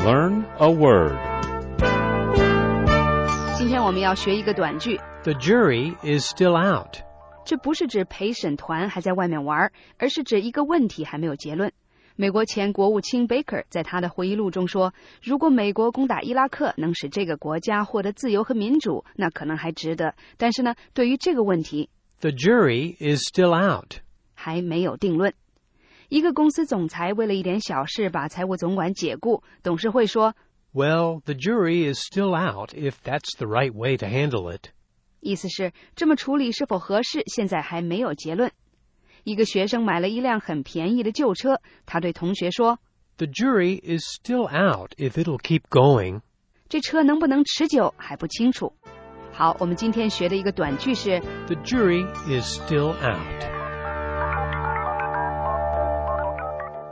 learn a word. 今天我们要学一个短句。 The jury is still out. 这不是指陪审团还在外面玩，而是指一个问题还没有结论。美国前国务卿 Baker 在他的回忆录中说，如果美国攻打伊拉克能使这个国家获得自由和民主，那可能还值得。但是呢，对于这个问题 The jury is still out. 还没有定论。一个公司总裁为了一点小事把财务总管解雇，董事会说 Well, the jury is still out if that's the right way to handle it. 意思是这么处理是否合适，现在还没有结论。一个学生买了一辆很便宜的旧车，他对同学说 The jury is still out if it'll keep going. 这车能不能持久还不清楚。好，我们今天学的一个短句是 The jury is still out.